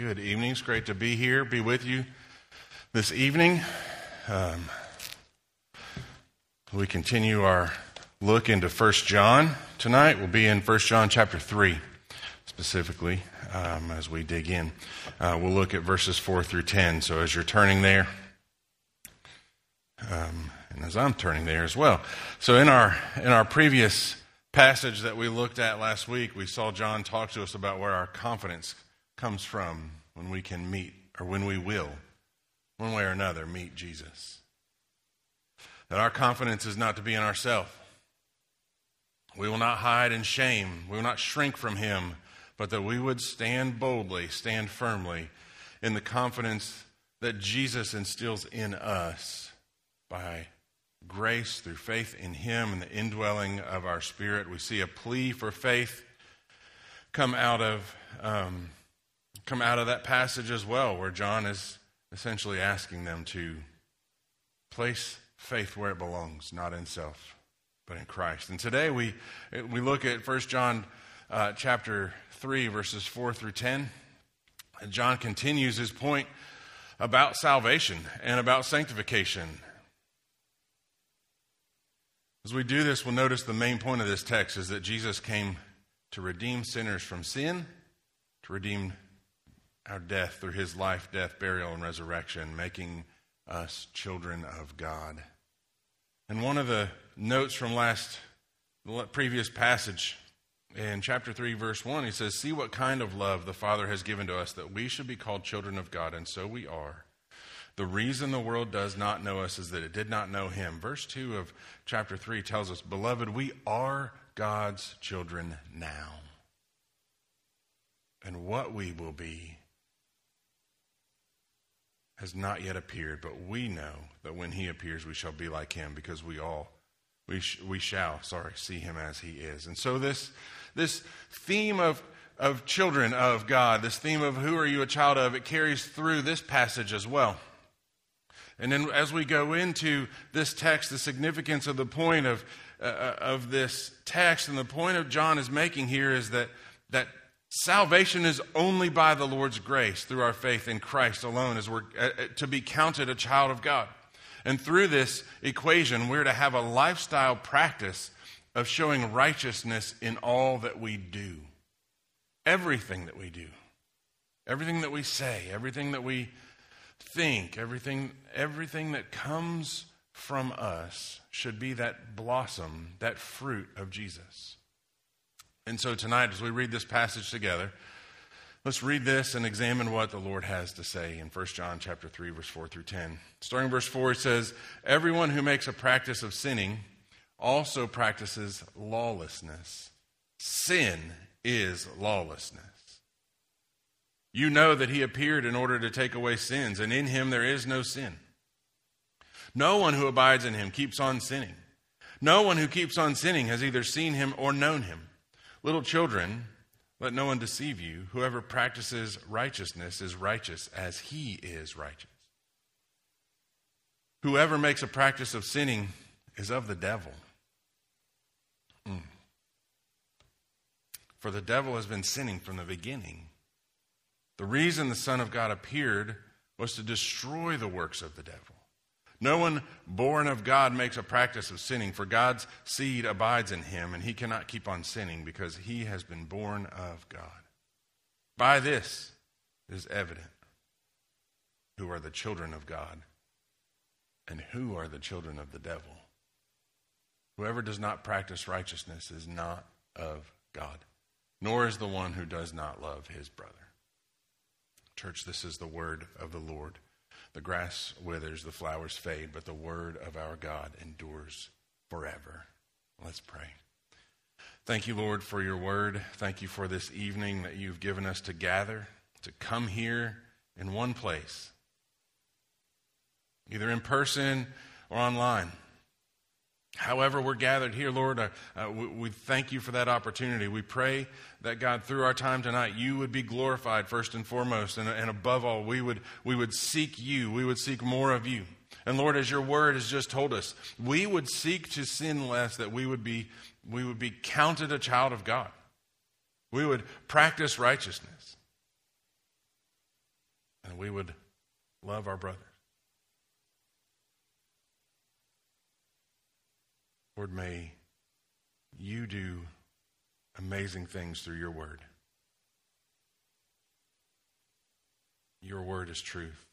good evening. It's great to be here, be with you this evening. We continue our look into 1 John tonight. We'll be in 1 John chapter 3 specifically as we dig in. We'll look at verses 4 through 10. So as you're turning there, and as I'm turning there as well. So in our previous passage that we looked at last week, we saw John talk to us about where our confidence comes from when we can meet, or when we will, one way or another, meet Jesus. That our confidence is not to be in ourselves. We will not hide in shame. We will not shrink from him, but that we would stand boldly, stand firmly in the confidence that Jesus instills in us by grace through faith in him and the indwelling of our spirit. We see a plea for faith come out of that passage as well, where John is essentially asking them to place faith where it belongs, not in self, but in Christ. And today we look at 1 John chapter 3, verses 4 through 10. And John continues his point about salvation and about sanctification. As we do this, we'll notice the main point of this text is that Jesus came to redeem sinners from sin, to redeem our death through his life, death, burial, and resurrection, making us children of God. And one of the notes from the previous passage in chapter 3, verse 1, he says, "See what kind of love the Father has given to us, that we should be called children of God, and so we are. The reason the world does not know us is that it did not know him." Verse 2 of chapter 3 tells us, "Beloved, we are God's children now. And what we will be has not yet appeared, but we know that when he appears, we shall be like him, because we shall see him as he is." And so this theme of children of God, this theme of who are you a child of, it carries through this passage as well. And then as we go into this text, the significance of the point of this text and the point of John is making here is that salvation is only by the Lord's grace through our faith in Christ alone, as we're to be counted a child of God. And through this equation, we're to have a lifestyle practice of showing righteousness in all that we do. Everything that we do. Everything that we say. Everything that we think. Everything that comes from us should be that blossom, that fruit of Jesus. And so tonight, as we read this passage together, let's read this and examine what the Lord has to say in 1 John chapter 3, verse 4 through 10. Starting verse 4, it says, "Everyone who makes a practice of sinning also practices lawlessness. Sin is lawlessness. You know that he appeared in order to take away sins, and in him there is no sin. No one who abides in him keeps on sinning. No one who keeps on sinning has either seen him or known him. Little children, let no one deceive you. Whoever practices righteousness is righteous as he is righteous. Whoever makes a practice of sinning is of the devil. For the devil has been sinning from the beginning. The reason the Son of God appeared was to destroy the works of the devil. No one born of God makes a practice of sinning, for God's seed abides in him, and he cannot keep on sinning because he has been born of God. By this it is evident who are the children of God and who are the children of the devil. Whoever does not practice righteousness is not of God, nor is the one who does not love his brother." Church, this is the word of the Lord. The grass withers, the flowers fade, but the word of our God endures forever. Let's pray. Thank you, Lord, for your word. Thank you for this evening that you've given us to gather, to come here in one place, either in person or online. However we're gathered here, Lord, we thank you for that opportunity. We pray that, God, through our time tonight, you would be glorified first and foremost, and above all, we would seek you. We would seek more of you. And Lord, as your word has just told us, we would seek to sin less, that we would be counted a child of God. We would practice righteousness. we would love our brothers. Lord, may you do amazing things through your word. Your word is truth.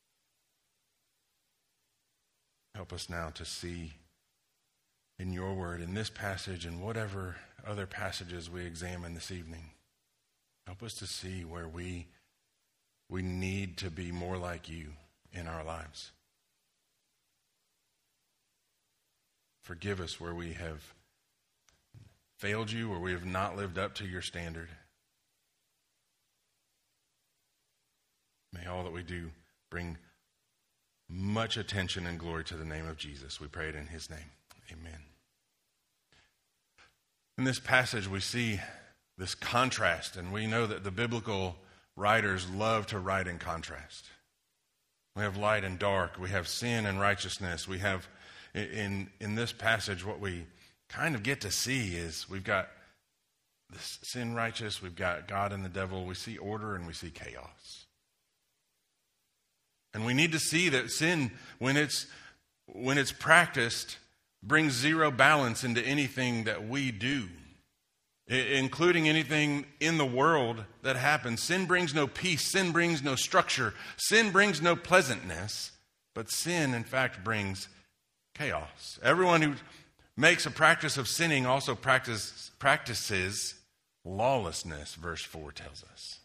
Help us now to see in your word, in this passage, and whatever other passages we examine this evening. Help us to see where we need to be more like you in our lives. Forgive us where we have failed you, where we have not lived up to your standard. May all that we do bring much attention and glory to the name of Jesus. We pray it in his name. Amen. In this passage, we see this contrast, and we know that the biblical writers love to write in contrast. We have light and dark. We have sin and righteousness. We have, in this passage, what we kind of get to see is we've got this sin righteous, we've got God and the devil. We see order and we see chaos. And we need to see that sin, when it's practiced, brings zero balance into anything that we do, including anything in the world that happens. Sin brings no peace. Sin brings no structure. Sin brings no pleasantness. But sin, in fact, brings chaos. Everyone who makes a practice of sinning also practices lawlessness, verse 4 tells us.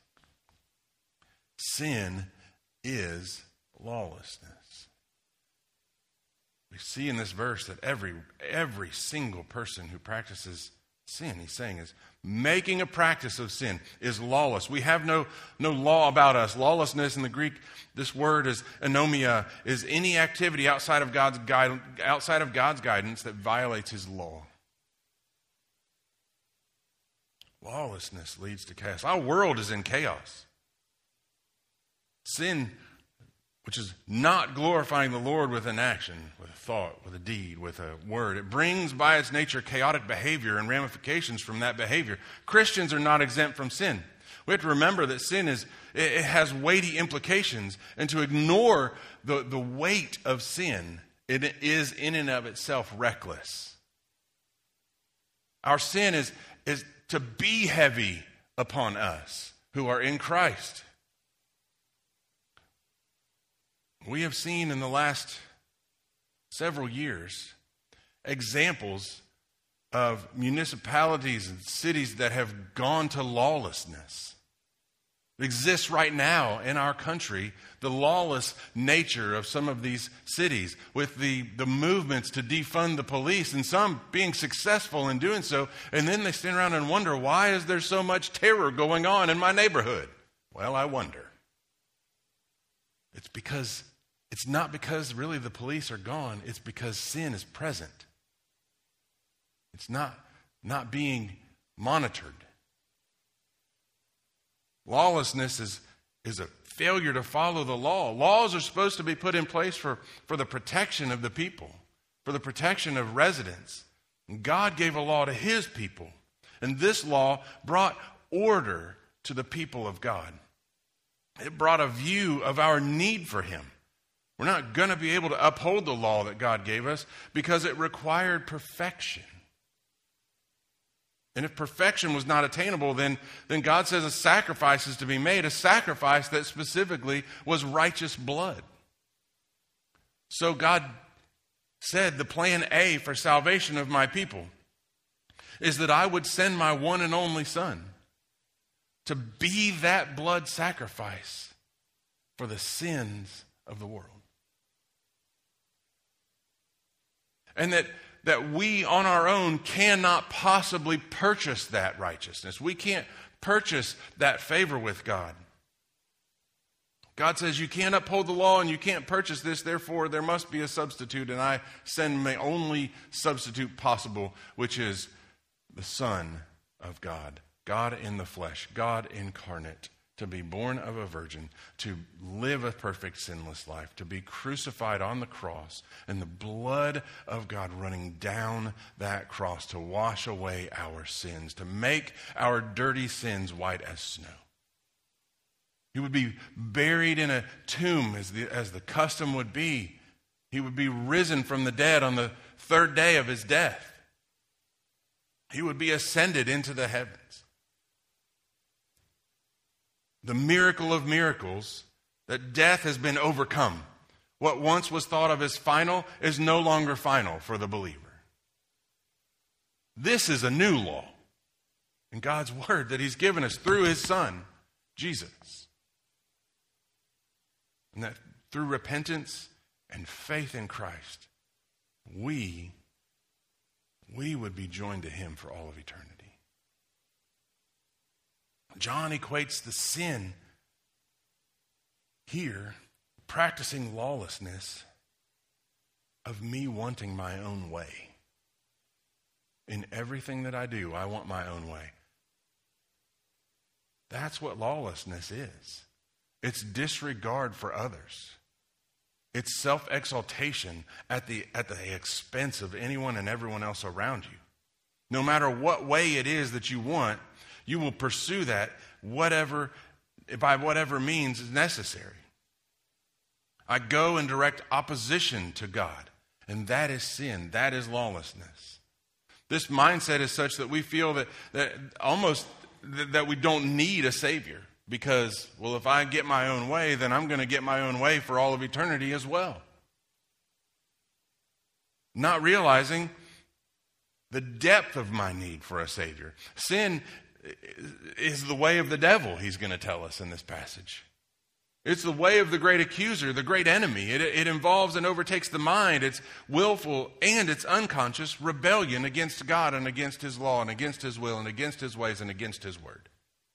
Sin is lawlessness. We see in this verse that every single person who practices sin, he's saying, is making a practice of sin, is lawless. We have no law about us. Lawlessness in the Greek, this word is anomia, is any activity outside of God's guidance that violates his law. Lawlessness leads to chaos. Our world is in chaos. Sin, which is not glorifying the Lord with an action, with a thought, with a deed, with a word. It brings by its nature chaotic behavior and ramifications from that behavior. Christians are not exempt from sin. We have to remember that sin it has weighty implications, and to ignore the weight of sin, it is in and of itself reckless. Our sin is to be heavy upon us who are in Christ. We have seen in the last several years examples of municipalities and cities that have gone to lawlessness. It exists right now in our country, the lawless nature of some of these cities, with the movements to defund the police, and some being successful in doing so, and then they stand around and wonder, why is there so much terror going on in my neighborhood? Well, I wonder. It's not because really the police are gone. It's because sin is present. It's not being monitored. Lawlessness is a failure to follow the law. Laws are supposed to be put in place for the protection of the people, for the protection of residents. And God gave a law to his people. And this law brought order to the people of God. It brought a view of our need for him. We're not going to be able to uphold the law that God gave us because it required perfection. And if perfection was not attainable, then God says a sacrifice is to be made, a sacrifice that specifically was righteous blood. So God said the plan A for salvation of my people is that I would send my one and only Son to be that blood sacrifice for the sins of the world. And that we on our own cannot possibly purchase that righteousness. We can't purchase that favor with God. God says you can't uphold the law and you can't purchase this, therefore there must be a substitute, and I send my only substitute possible, which is the Son of God. God in the flesh, God incarnate, to be born of a virgin, to live a perfect sinless life, to be crucified on the cross, and the blood of God running down that cross to wash away our sins, to make our dirty sins white as snow. He would be buried in a tomb as the custom would be. He would be risen from the dead on the third day of his death. He would be ascended into the heavens. The miracle of miracles, that death has been overcome. What once was thought of as final is no longer final for the believer. This is a new law in God's word that he's given us through his Son, Jesus. And that through repentance and faith in Christ, we would be joined to him for all of eternity. John equates the sin here, practicing lawlessness, of me wanting my own way. In everything that I do, I want my own way. That's what lawlessness is. It's disregard for others. It's self-exaltation at the expense of anyone and everyone else around you. No matter what way it is that you want, you will pursue that by whatever means is necessary. I go in direct opposition to God, and that is sin. That is lawlessness. This mindset is such that we feel that we don't need a Savior. Because, well, if I get my own way, then I'm going to get my own way for all of eternity as well. Not realizing the depth of my need for a Savior. Sin is the way of the devil, he's going to tell us in this passage. It's the way of the great accuser, the great enemy. It involves and overtakes the mind. It's willful and it's unconscious rebellion against God and against his law and against his will and against his ways and against his word.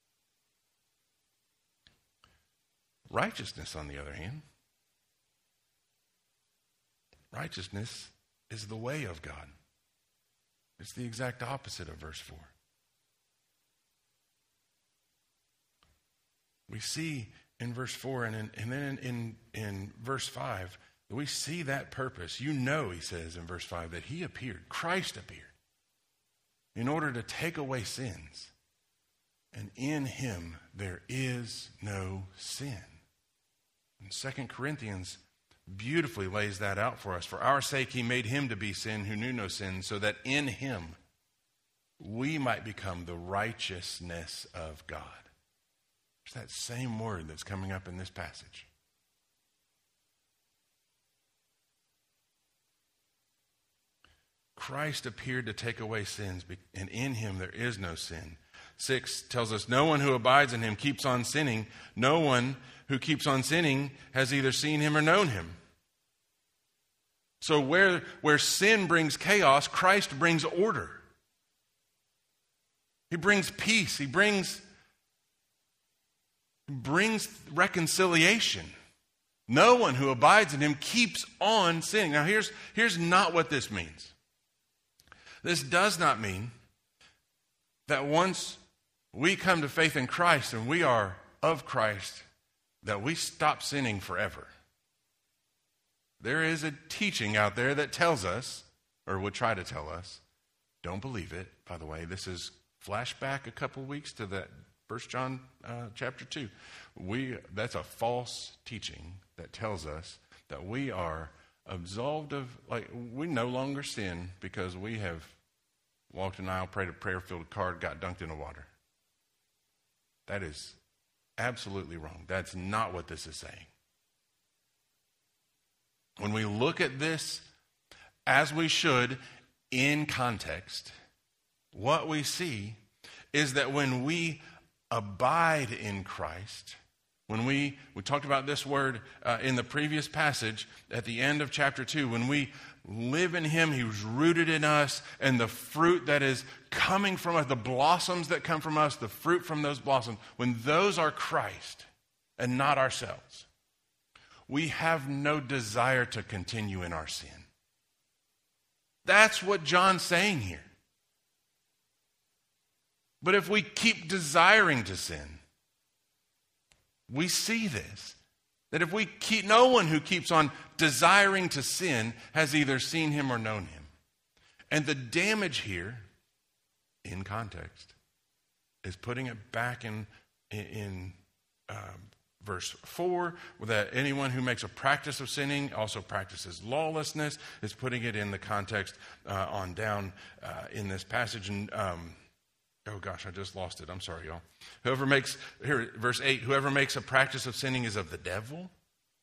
Righteousness, on the other hand, righteousness is the way of God. It's the exact opposite of verse 4. We see in verse 4 and then in verse 5, we see that purpose. You know, he says in verse 5, that he appeared, Christ appeared, in order to take away sins. And in him there is no sin. And 2 Corinthians beautifully lays that out for us. For our sake he made him to be sin who knew no sin, so that in him we might become the righteousness of God. It's that same word that's coming up in this passage. Christ appeared to take away sins, and in him there is no sin. 6 tells us, no one who abides in him keeps on sinning. No one who keeps on sinning has either seen him or known him. So where sin brings chaos, Christ brings order. He brings peace. He brings reconciliation. No one who abides in him keeps on sinning. Now here's not what this means. This does not mean that once we come to faith in Christ and we are of Christ, that we stop sinning forever. There is a teaching out there that tells us, or would try to tell us, don't believe it. By the way, this is flashback a couple weeks to that 1 John chapter 2. That's a false teaching that tells us that we are absolved of, we no longer sin because we have walked an aisle, prayed a prayer-filled card, got dunked in the water. That is absolutely wrong. That's not what this is saying. When we look at this, as we should, in context, what we see is that when we abide in Christ, when we talked about this word in the previous passage at the end of chapter 2, when we live in him, he's rooted in us, and the fruit that is coming from us, the blossoms that come from us, the fruit from those blossoms, when those are Christ and not ourselves, we have no desire to continue in our sin. That's what John's saying here. But if we keep desiring to sin, we see this. That if we keep, no one who keeps on desiring to sin has either seen him or known him. And the damage here, in context, is putting it back in verse 4, that anyone who makes a practice of sinning also practices lawlessness, is putting it in the context on down in this passage. And oh gosh, I just lost it. I'm sorry, y'all. Verse 8, whoever makes a practice of sinning is of the devil.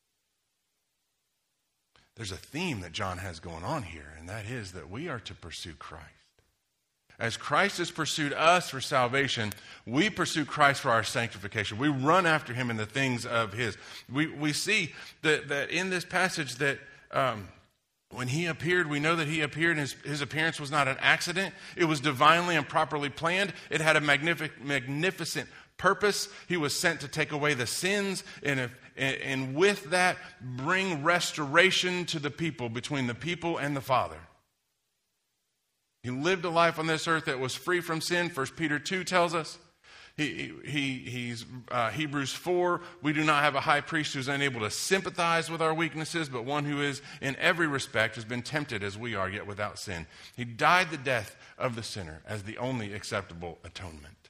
There's a theme that John has going on here, and that is that we are to pursue Christ. As Christ has pursued us for salvation, we pursue Christ for our sanctification. We run after him in the things of his. We see that in this passage that when he appeared, we know that he appeared, and his appearance was not an accident. It was divinely and properly planned. It had a magnificent purpose. He was sent to take away the sins, and with that, bring restoration to the people, between the people and the Father. He lived a life on this earth that was free from sin. 1 Peter 2 tells us. He's Hebrews 4, we do not have a high priest who's unable to sympathize with our weaknesses, but one who is in every respect has been tempted as we are, yet without sin. He died the death of the sinner as the only acceptable atonement.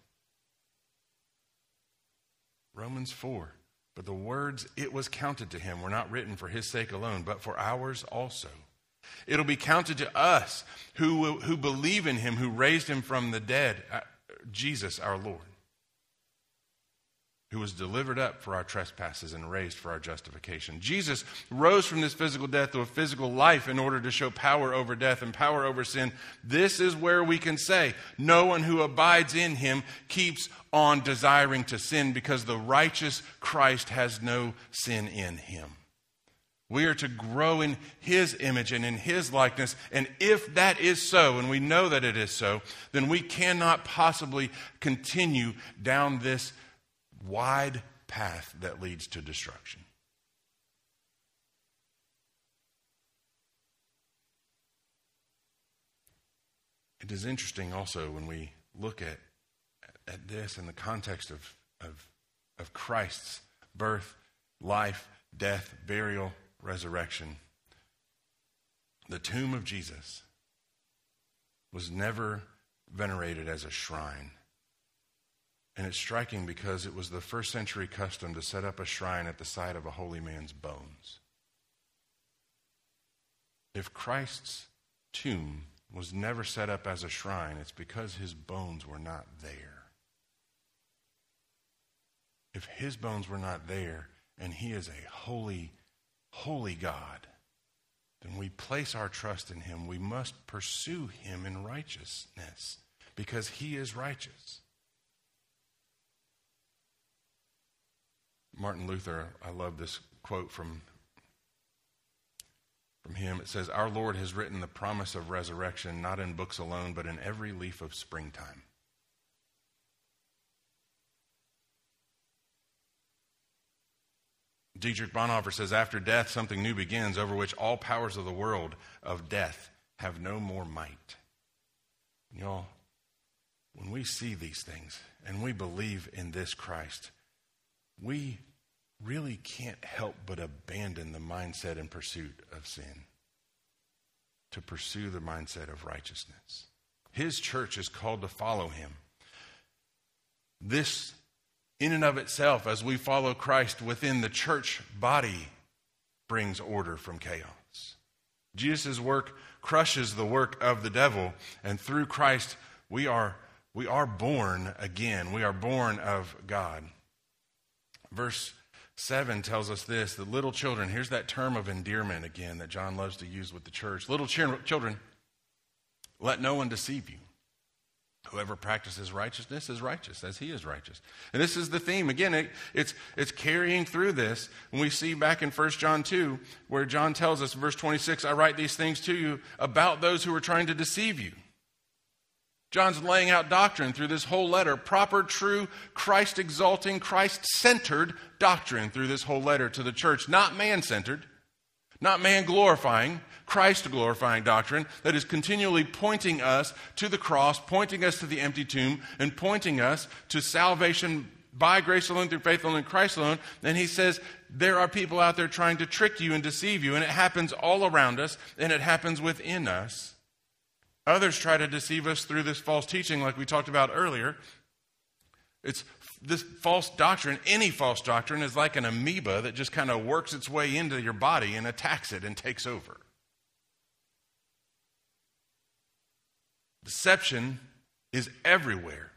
Romans 4, but the words "it was counted to him" were not written for his sake alone, but for ours also. It'll be counted to us who believe in him, who raised him from the dead, Jesus our Lord, who was delivered up for our trespasses and raised for our justification. Jesus rose from this physical death to a physical life in order to show power over death and power over sin. This is where we can say, no one who abides in him keeps on desiring to sin, because the righteous Christ has no sin in him. We are to grow in his image and in his likeness. And if that is so, and we know that it is so, then we cannot possibly continue down this wide path that leads to destruction. It is interesting also when we look at this in the context of Christ's birth, life, death, burial, resurrection. The tomb of Jesus was never venerated as a shrine. And it's striking because it was the first century custom to set up a shrine at the site of a holy man's bones. If Christ's tomb was never set up as a shrine, it's because his bones were not there. If his bones were not there, and he is a holy God, then we place our trust in him. We must pursue him in righteousness because he is righteous. Martin Luther, I love this quote from him. It says, "Our Lord has written the promise of resurrection not in books alone, but in every leaf of springtime." Dietrich Bonhoeffer says, "After death, something new begins, over which all powers of the world of death have no more might." Y'all, when we see these things and we believe in this Christ, we really can't help but abandon the mindset and pursuit of sin to pursue the mindset of righteousness. His church is called to follow him. This, in and of itself, as we follow Christ within the church body, brings order from chaos. Jesus' work crushes the work of the devil, and through Christ we are born again. We are born of God. Verse 7 tells us this, that little children, here's that term of endearment again that John loves to use with the church. Little children, let no one deceive you. Whoever practices righteousness is righteous as he is righteous. And this is the theme. Again, it's carrying through this. And we see back in 1 John 2, where John tells us, verse 26, "I write these things to you about those who are trying to deceive you." John's laying out doctrine through this whole letter, proper, true, Christ-exalting, Christ-centered doctrine through this whole letter to the church, not man-centered, not man-glorifying, Christ-glorifying doctrine that is continually pointing us to the cross, pointing us to the empty tomb, and pointing us to salvation by grace alone, through faith alone, in Christ alone. And he says, there are people out there trying to trick you and deceive you, and it happens all around us, and it happens within us. Others try to deceive us through this false teaching like we talked about earlier. It's this false doctrine, any false doctrine, is like an amoeba that just kind of works its way into your body and attacks it and takes over. Deception is everywhere.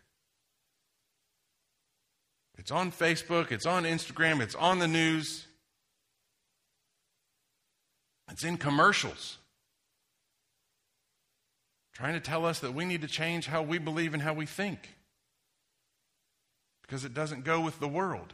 It's on Facebook, it's on Instagram, it's on the news. It's in commercials. Trying to tell us that we need to change how we believe and how we think. Because it doesn't go with the world.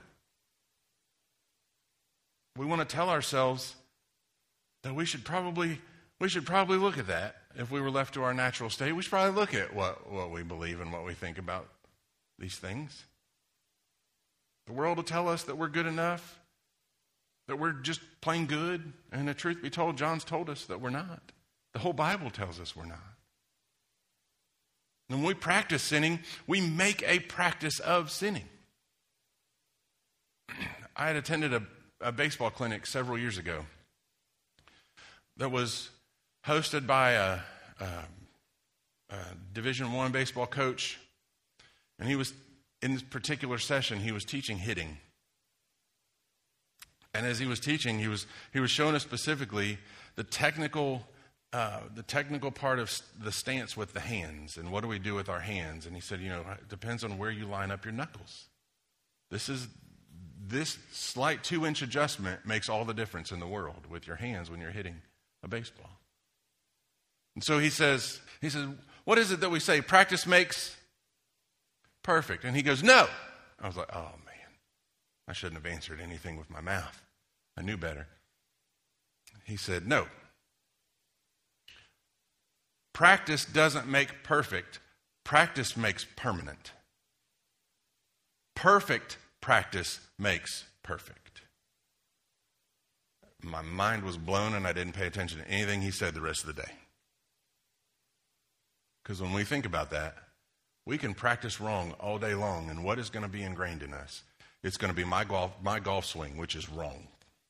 We want to tell ourselves that we should probably look at that if we were left to our natural state. We should probably look at what we believe and what we think about these things. The world will tell us that we're good enough, that we're just plain good, and the truth be told, John's told us that we're not. The whole Bible tells us we're not. And when we practice sinning, we make a practice of sinning. I had attended a baseball clinic several years ago that was hosted by a Division I baseball coach, and he was, in this particular session, he was teaching hitting. And as he was teaching, he was showing us specifically the technical part of the stance with the hands, and what do we do with our hands. And he said, it depends on where you line up your knuckles. This slight 2-inch adjustment makes all the difference in the world with your hands when you're hitting a baseball. And so he says, what is it that we say? Practice makes perfect. And he goes, no. I was like, oh man, I shouldn't have answered anything with my mouth. I knew better. He said, no. Practice doesn't make perfect. Practice makes permanent. Perfect practice makes perfect. My mind was blown and I didn't pay attention to anything he said the rest of the day. Because when we think about that, we can practice wrong all day long, and what is going to be ingrained in us? It's going to be my golf swing, which is wrong.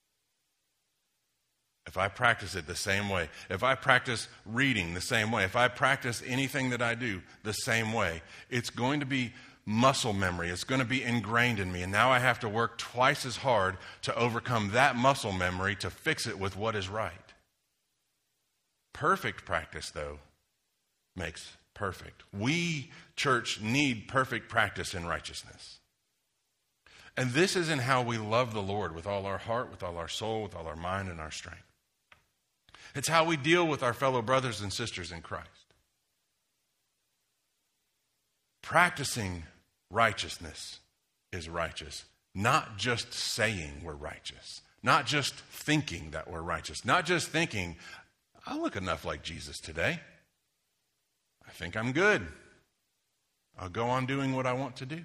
If I practice it the same way, if I practice reading the same way, if I practice anything that I do the same way, it's going to be muscle memory. It's going to be ingrained in me. And now I have to work twice as hard to overcome that muscle memory to fix it with what is right. Perfect practice, though, makes perfect. We, church, need perfect practice in righteousness. And this is in how we love the Lord with all our heart, with all our soul, with all our mind and our strength. It's how we deal with our fellow brothers and sisters in Christ. Practicing righteousness is righteous. Not just saying we're righteous. Not just thinking that we're righteous. Not just thinking, I look enough like Jesus today. I think I'm good. I'll go on doing what I want to do.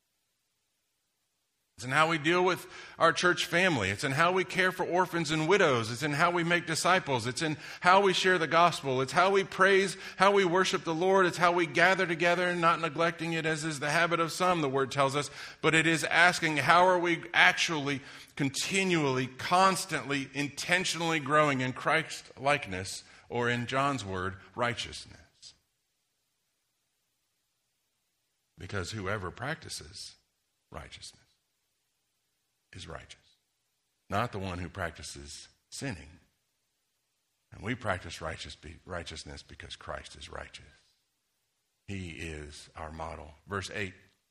It's in how we deal with our church family. It's in how we care for orphans and widows. It's in how we make disciples. It's in how we share the gospel. It's how we praise, how we worship the Lord. It's how we gather together and not neglecting it as is the habit of some, the word tells us. But it is asking, how are we actually, continually, constantly, intentionally growing in Christ likeness, or in John's word, righteousness? Because whoever practices righteousness is righteous, not the one who practices sinning. And we practice righteousness because Christ is righteous. He is our model. Verse 8,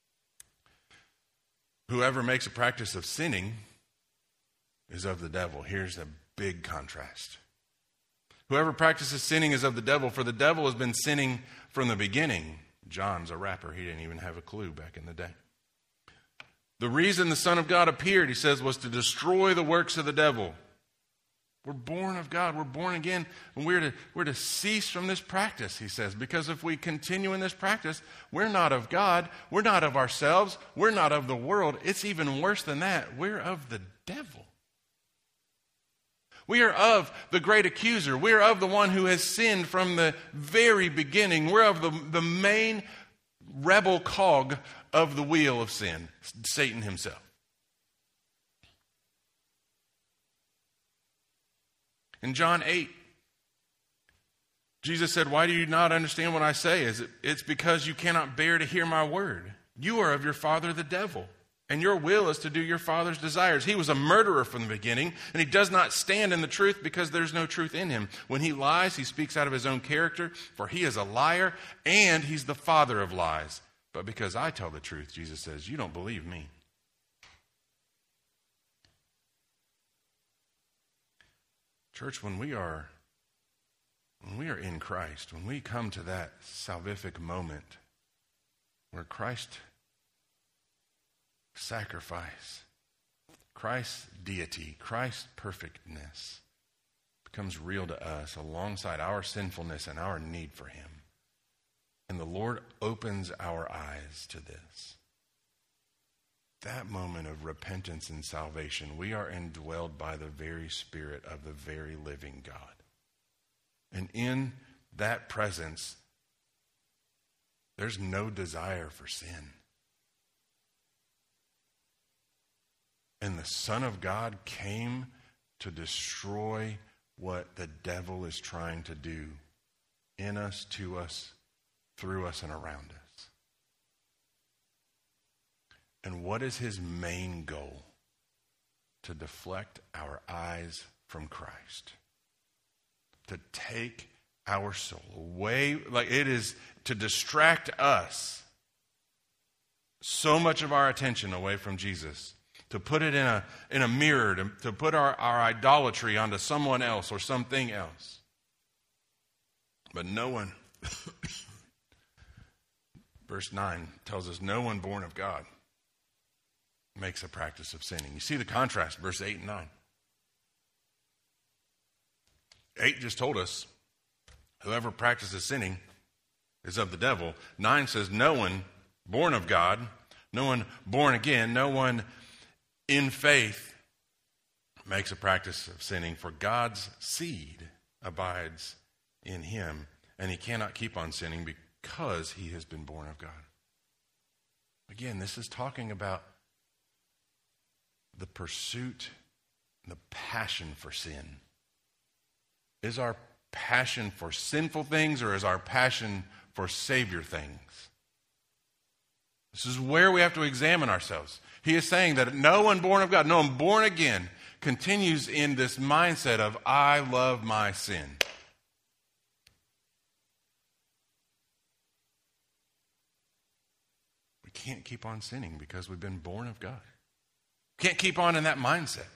whoever makes a practice of sinning is of the devil. Here's a big contrast. Whoever practices sinning is of the devil, for the devil has been sinning from the beginning. John's a rapper. He didn't even have a clue back in the day. The reason the Son of God appeared, he says, was to destroy the works of the devil. We're born of God. We're born again. And we're to cease from this practice, he says. Because if we continue in this practice, we're not of God. We're not of ourselves. We're not of the world. It's even worse than that. We're of the devil. We are of the great accuser. We are of the one who has sinned from the very beginning. We're of the main rebel cog of the wheel of sin, Satan himself. In John 8, Jesus said, why do you not understand what I say? It's because you cannot bear to hear my word. You are of your father the devil, and your will is to do your father's desires. He was a murderer from the beginning, and he does not stand in the truth because there's no truth in him. When he lies, he speaks out of his own character, for he is a liar, and he's the father of lies. But because I tell the truth, Jesus says, you don't believe me. Church, when we are in Christ, when we come to that salvific moment where Christ's sacrifice, Christ's deity, Christ's perfectness becomes real to us alongside our sinfulness and our need for him. And the Lord opens our eyes to this. That moment of repentance and salvation, we are indwelled by the very Spirit of the very living God. And in that presence, there's no desire for sin. And the Son of God came to destroy what the devil is trying to do in us, to us, through us, and around us. And what is his main goal? To deflect our eyes from Christ. To take our soul away, like it is to distract us. So much of our attention away from Jesus. To put it in a mirror, to put our idolatry onto someone else or something else. But no one, verse 9 tells us, no one born of God makes a practice of sinning. You see the contrast, verse 8 and 9. 8 just told us, whoever practices sinning is of the devil. 9 says, no one born of God, no one born again, no one in faith makes a practice of sinning, for God's seed abides in him, and he cannot keep on sinning because he has been born of God. Again, this is talking about the pursuit, the passion for sin. Is our passion for sinful things, or is our passion for Savior things? This is where we have to examine ourselves. He is saying that no one born of God, no one born again, continues in this mindset of, I love my sin. We can't keep on sinning because we've been born of God. Can't keep on in that mindset.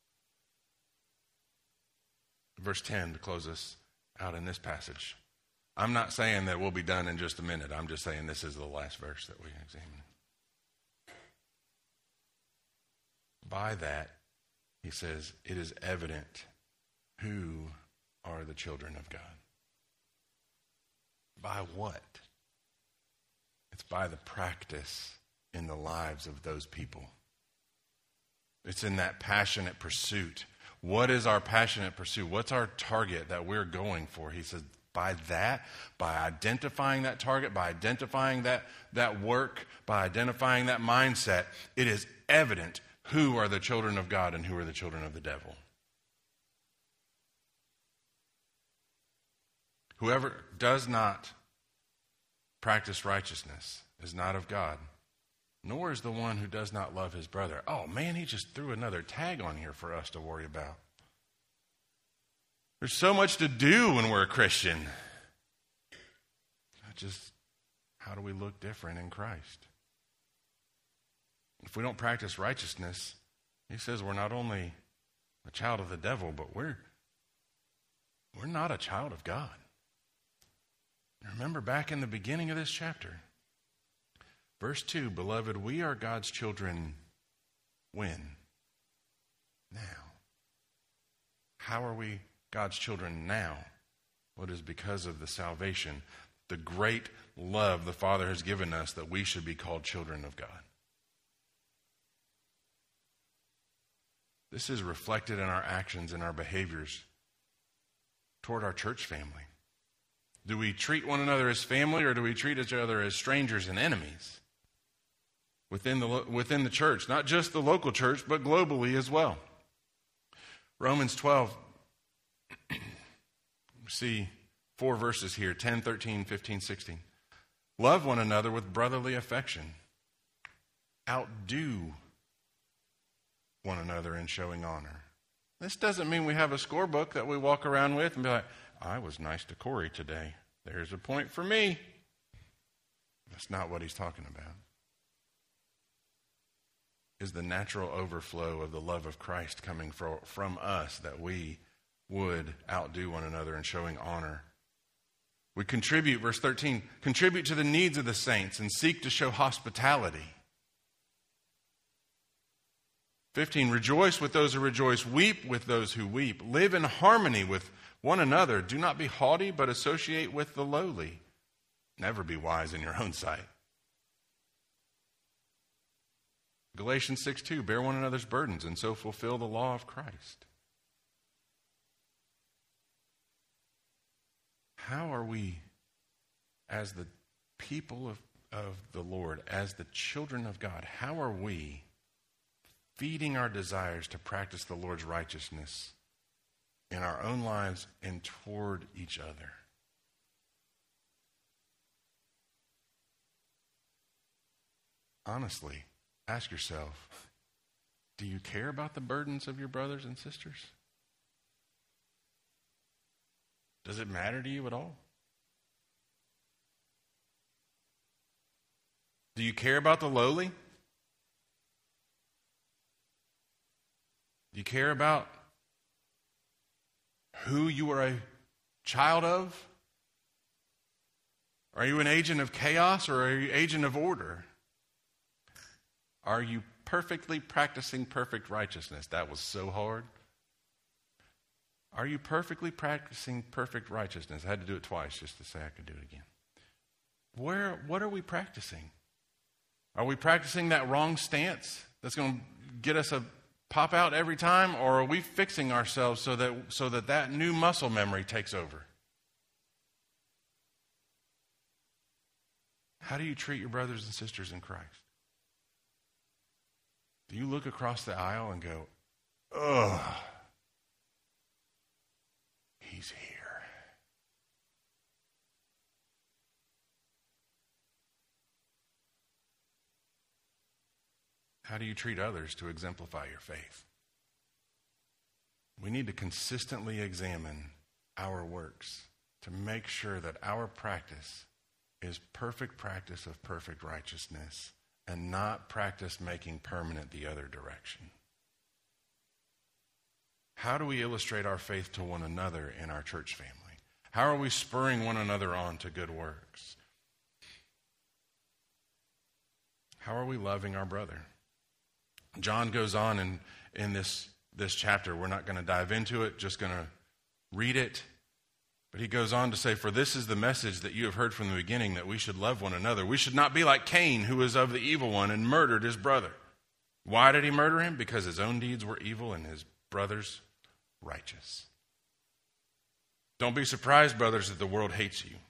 Verse 10 to close us out in this passage. I'm not saying that we'll be done in just a minute. I'm just saying this is the last verse that we examine. By that, he says, it is evident who are the children of God. By what? It's by the practice in the lives of those people. It's in that passionate pursuit. What is our passionate pursuit? What's our target that we're going for? He says, by that, by identifying that target, by identifying that work, by identifying that mindset, it is evident who are the children of God and who are the children of the devil. Whoever does not practice righteousness is not of God, nor is the one who does not love his brother. Oh man, he just threw another tag on here for us to worry about. There's so much to do when we're a Christian. Just how do we look different in Christ? If we don't practice righteousness, he says we're not only a child of the devil, but we're not a child of God. Remember back in the beginning of this chapter, verse 2, beloved, we are God's children when? Now. How are we God's children now? Well, it is because of the salvation, the great love the Father has given us that we should be called children of God. This is reflected in our actions and our behaviors toward our church family. Do we treat one another as family, or do we treat each other as strangers and enemies within the church? Not just the local church, but globally as well. Romans 12, we see 4 verses here, 10, 13, 15, 16. Love one another with brotherly affection. outdo one another in showing honor. This doesn't mean we have a scorebook that we walk around with and be like, I was nice to Corey today. There's a point for me. That's not what he's talking about. Is the natural overflow of the love of Christ coming from us that we would outdo one another in showing honor. We contribute, verse 13, contribute to the needs of the saints and seek to show hospitality. 15, rejoice with those who rejoice, weep with those who weep. Live in harmony with one another. Do not be haughty, but associate with the lowly. Never be wise in your own sight. Galatians 6:2, bear one another's burdens and so fulfill the law of Christ. How are we, as the people of the Lord, as the children of God, how are we feeding our desires to practice the Lord's righteousness in our own lives and toward each other? Honestly, ask yourself, do you care about the burdens of your brothers and sisters? Does it matter to you at all? Do you care about the lowly? Do you care about who you are a child of? Are you an agent of chaos or are you an agent of order? Are you perfectly practicing perfect righteousness? That was so hard. Are you perfectly practicing perfect righteousness? I had to do it twice just to say I could do it again. What are we practicing? Are we practicing that wrong stance that's going to get us a pop out every time, or are we fixing ourselves so that new muscle memory takes over? How do you treat your brothers and sisters in Christ? Do you look across the aisle and go, ugh, he's here? How do you treat others to exemplify your faith? We need to consistently examine our works to make sure that our practice is perfect practice of perfect righteousness and not practice making permanent the other direction. How do we illustrate our faith to one another in our church family? How are we spurring one another on to good works? How are we loving our brother? John goes on in this chapter. We're not going to dive into it, just going to read it. But he goes on to say, for this is the message that you have heard from the beginning, that we should love one another. We should not be like Cain, who was of the evil one and murdered his brother. Why did he murder him? Because his own deeds were evil and his brother's righteous. Don't be surprised, brothers, that the world hates you.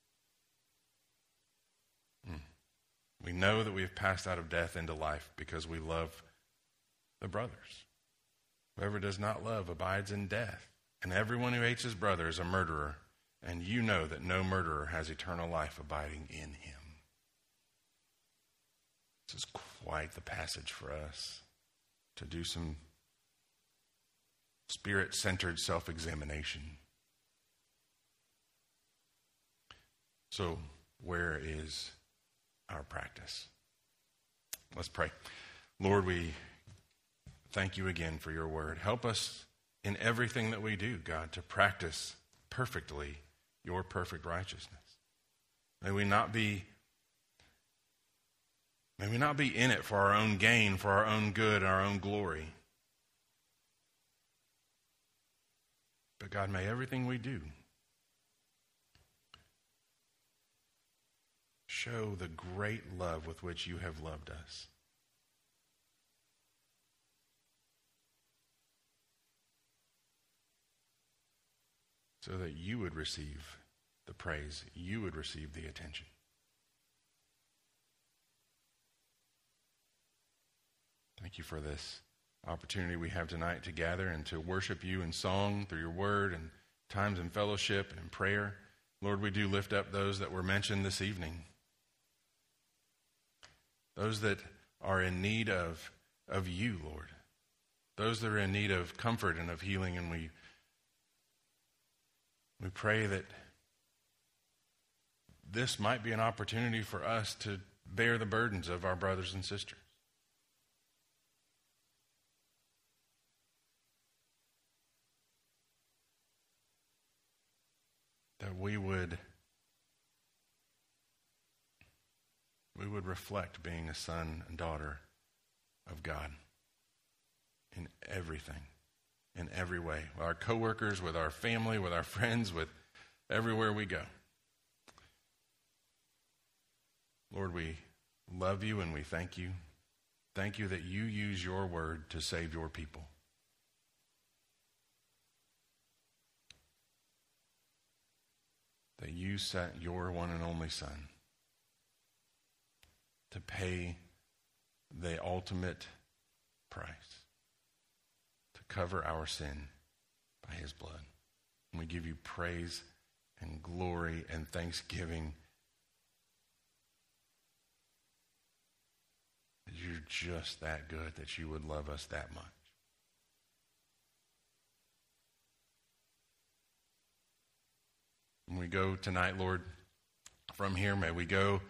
We know that we have passed out of death into life because we love the brothers. Whoever does not love abides in death. And everyone who hates his brother is a murderer. And you know that no murderer has eternal life abiding in him. This is quite the passage for us to do some spirit-centered self-examination. So, where is our practice? Let's pray. Lord, we thank you again for your word. Help us in everything that we do, God, to practice perfectly your perfect righteousness. May we not be in it for our own gain, for our own good, our own glory. But God, may everything we do show the great love with which you have loved us. So that you would receive the praise, you would receive the attention. Thank you for this opportunity we have tonight to gather and to worship you in song through your word and times in fellowship and in prayer. Lord, we do lift up those that were mentioned this evening. Those that are in need of you, Lord. Those that are in need of comfort and of healing, and we pray that this might be an opportunity for us to bear the burdens of our brothers and sisters. That we would reflect being a son and daughter of God in everything, in every way, with our coworkers, with our family, with our friends, with everywhere we go. Lord, we love you and we thank you. Thank you that you use your word to save your people. That you sent your one and only Son to pay the ultimate price, to cover our sin by his blood. And we give you praise and glory and thanksgiving. That you're just that good, that you would love us that much. When we go tonight, Lord, from here, may we go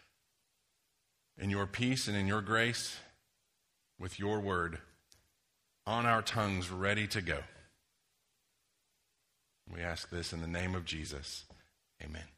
in your peace and in your grace with your word on our tongues, ready to go. We ask this in the name of Jesus. Amen.